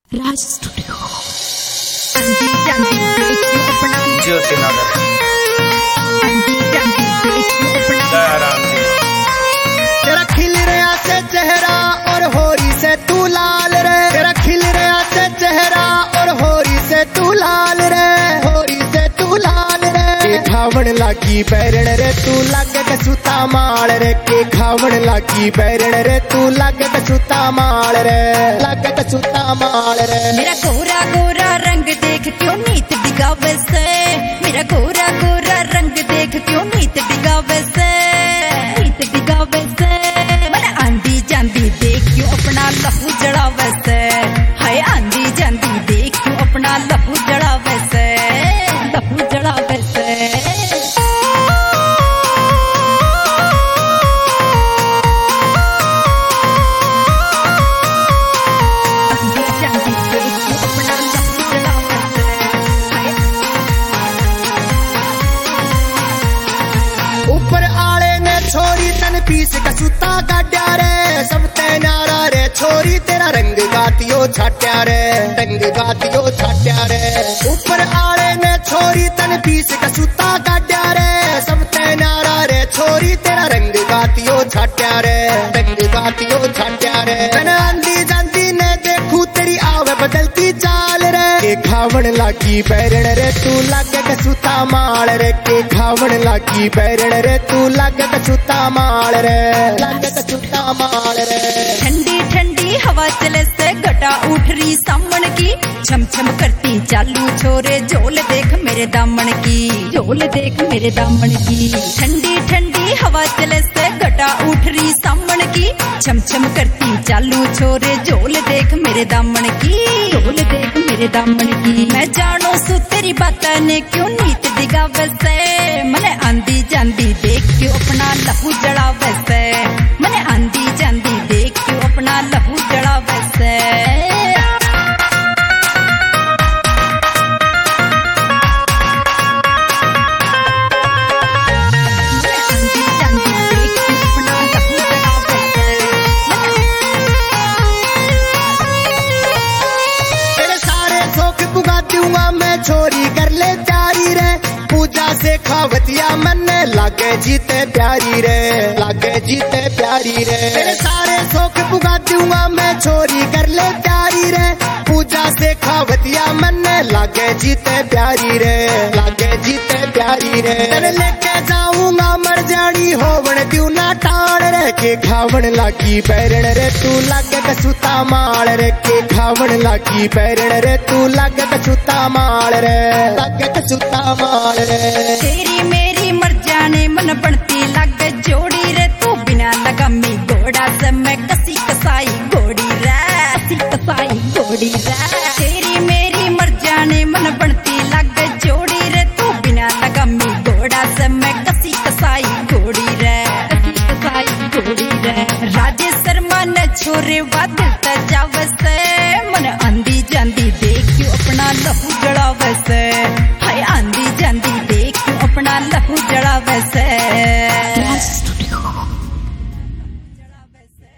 राज studio Jyotinagar तेरा खिल रहा से चेहरा और होरी से तू लाल रे। तेरा खिल रहा से चेहरा और होरी से तू लाल रे। होरी से तू लाल रे। के खावण लागी बैरण रे तू लागे कसूता माल रे। के खावण लागी बैरण रे तू लागे कसूता माल रे। लागे कसूता माल रे। मेरा गोरा गोरा रंग देख क्यों नीत बिगावे से। मेरा गोरा गोरा रंग देख क्यों नीत बिगावे से। नीत बिगावे से मन आंधी जांदी देख क्यों अपना लहू जड़ावे से। हाय आंधी जांदी देख क्यों अपना लहू जड़ावे से। लहू जड़ावे से ऊपर आले ने छोरी तन पीस कसूता काट्या रे। सब ते नारा रे छोरी तेरा रंग गातियो छाट्या रे। रंग गातियो छाट्या रे। ऊपर आले ने छोरी तन पीस कसूता काट्या रे। सब ते नारा रे छोरी तेरा रंग गातियो छाट्या रे। रंग गातियो छाट्या रे। तन आंधी जांदी ने देखू तेरी आवे बदलती चाल रे। के खावण लागी बैरण रे तू लागे कसूता माल रे। के खावण लागी बैरण रे तू लागे कसूता माल रे। लागे कसूता माल रे। ठंडी ठंडी हवा चले से घटा उठ रही सामन की। छम छम करती चालू छोरे झोल देख मेरे दामन की। झोल देख मेरे दामन की। ठंडी ठंडी हवा चले से घटा उठ रही सामन की। छम छम करती चालू छोरे झोल देख मेरे दामन की। झोल देख मेरे दामन की। मैं जानो सु तेरी बातें ने क्यों नीत दिगावे से। मने आंधी जांदी देख क्यों अपना लहू जड़ावे से। मने आंधी जांदी देख क्यों अपना लहू जड़ावे से। मैं छोरी कर ले प्यारी रे। पूजा से खावतिया मन लागे जीते प्यारी रे। लागे जीते प्यारी रे। तेरे सारे शौक पुगा दूंगा मैं छोरी कर ले प्यारी रे। पूजा से खावतिया मन लागे जीते प्यारी रे। लागे जीते प्यारी रे। तेरे लेके जाऊंगा मर जानी होवण द्यू ना टाण रे। के खावण लागी बैरण रे तू लागे कसूता माल रे। के खावण लागी बैरण रे तू लागे कसूता माल रे। लागे कसूता माल रे। तेरी मेरी मर जाने मन बनती लागे जोड़ी रे। तू बिना लगामी घोड़ा से मैं कसी कसाई घोड़ी रे। कसी कसाई घोड़ी रे। तेरी मेरी मर जाने मन बनती लागे जोड़ी रे। तू बिना लगामी घोड़ा से मैं कसी कसाई घोड़ी रे। कसी कसाई घोड़ी रे। राजेश शर्मा ने छोरे वाद